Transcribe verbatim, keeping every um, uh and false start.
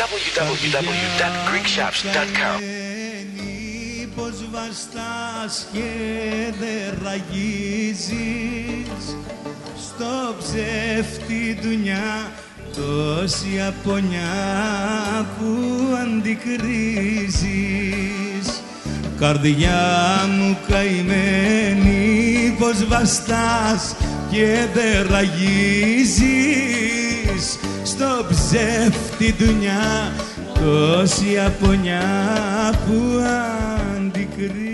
double-u double-u double-u dot greek shops dot com. Πως βαστάς και δεν ραγίζεις στο ψεύτη ντουνιά τόση απονιά που αντικρίζεις. Καρδιά μου καημένη, πως βαστάς και δεν ραγίζεις στο ψεύτη ντουνιά τόση απονιά που αντικρίζεις.